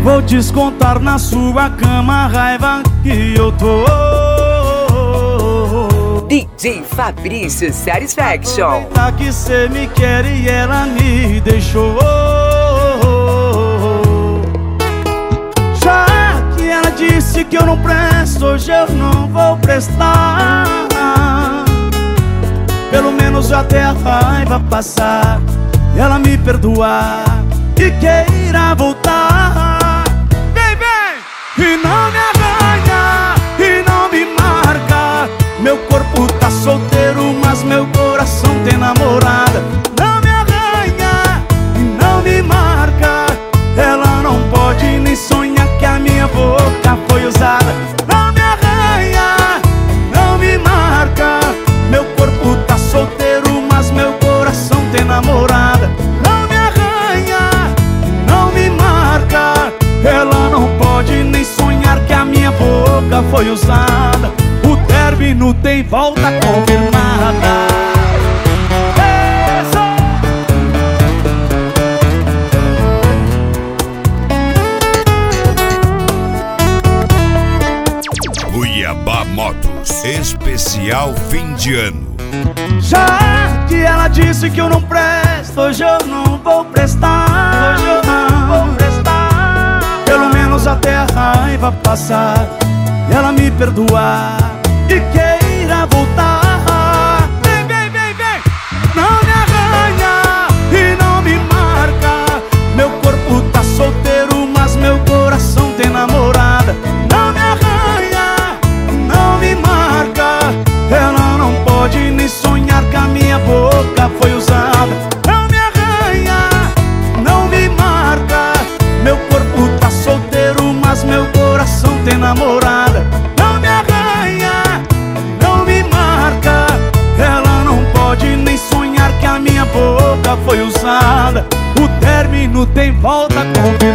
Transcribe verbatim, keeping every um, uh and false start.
Vou descontar na sua cama a raiva que eu tô. D J Fabrício Satisfaction. Tá que cê me quer e ela me deixou. Já que ela disse que eu não presto, hoje eu não vou prestar. Pelo menos até a raiva passar e ela me perdoar e queira voltar. Vem, vem! E não me arranha, e não me marca. Meu corpo tá solteiro, mas meu coração tem namorada. Não me arranha e não me marca. Ela não pode nem sonhar que a minha boca foi usada. Não me arranha, não me marca. Meu corpo tá solteiro, mas meu coração tem namorada. Não me arranha, não me marca. Ela não pode nem sonhar que a minha boca foi usada. O término tem volta confirmada. Cuiabá Motos, especial fim de ano. Já que ela disse que eu não presto, hoje eu não vou prestar. Hoje eu não vou prestar. Pelo menos até a raiva passar e ela me perdoar e queira voltar. Vem, vem, vem, vem! Não me arranha e não me marca. Meu corpo tá solteiro, mas meu coração tem namorada. Não me arranha, não me marca. Ela não pode nem sonhar que a minha boca foi usada. Não me arranha, não me marca. Meu corpo tá solteiro, mas meu coração tem namorada. Não me arranha, não me marca. Ela não pode nem sonhar que a minha boca foi usada. O término tem volta com